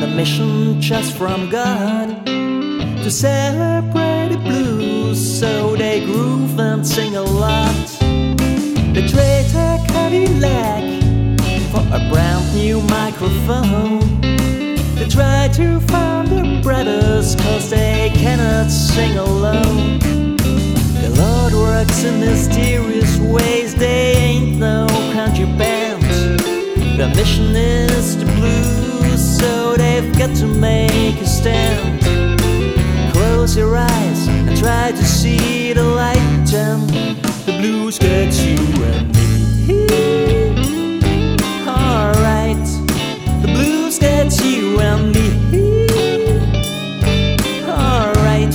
mission just from God to celebrate the blues, so they groove and sing a lot. They trade a Cadillac for a brand new microphone. They try to find their brothers, cause they cannot sing alone. The Lord works in mysterious ways, they ain't no country band. Their mission is the blues, so they've got to make a stand. Close your eyes and try to see the light, and the blues get you and me. Alright, the blues get you and me. Alright,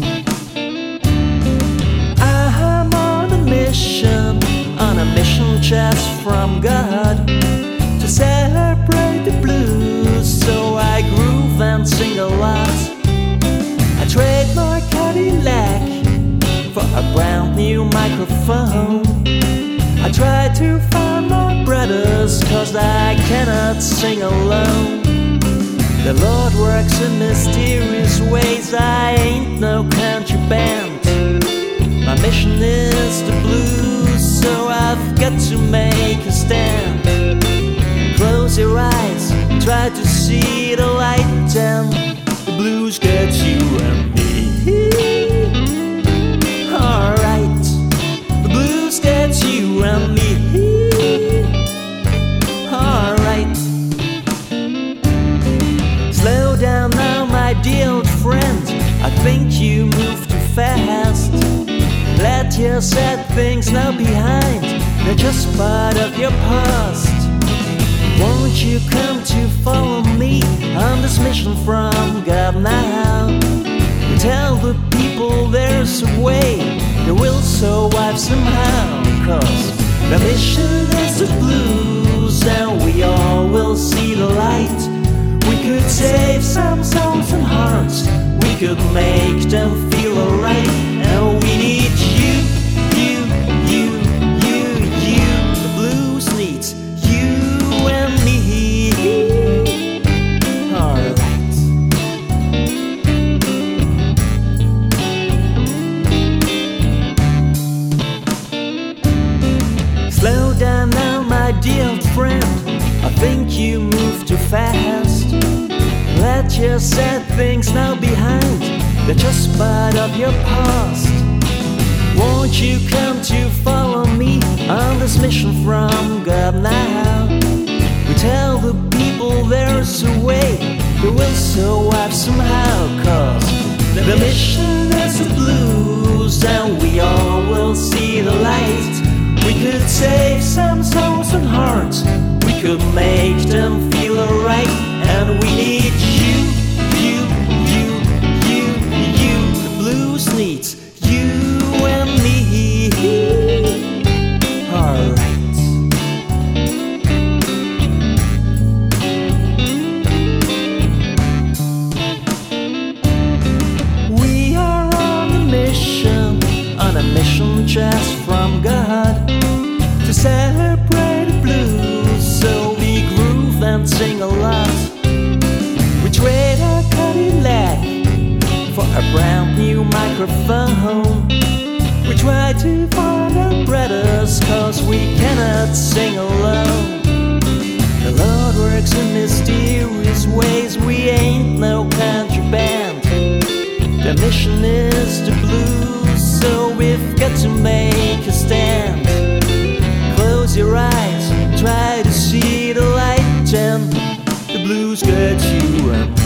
I'm on a mission just from God to celebrate the blues, so I groove and sing a lot. I trade my Cadillac for a brand new microphone. I try to find my brothers, cause I cannot sing alone. The Lord works in mysterious ways, I ain't no country band. My mission is the blues, so I've got to make a stand. Close your eyes, try to see the light, and the blues get you and me. Alright, the blues get you and me. Alright, slow down now, my dear old friend, I think you move too fast. Let your sad things now behind, they're just part of your past. Won't you come to follow me on this mission from God now? Tell the people there's a way, they will survive somehow. Cause the mission is the blues, and we all will see the light. We could save some souls and hearts, we could make them feel alright. And we need you. The blues needs you and me. Alright. Slow down now, my dear old friend, I think you move too fast. Let your sad things now behind, they're just part of your past. Won't you come to follow me on this mission from God now? We tell the people there's a way, they will survive somehow. Cause the mission is the blues, and we all will see the light. We could save some souls and hearts, we could make them feel alright. And we need you. The blues needs you and me. Alright. We are on a mission just from God to celebrate the blues, so we groove and sing a lot. We trade a Cadillac for a brand new microphone. We try to find our brothers, cause we cannot sing alone. The Lord works in mysterious ways, we ain't no country band. The mission is the blues, so we've got to make a stand. Close your eyes, try to see the light, and the blues get you and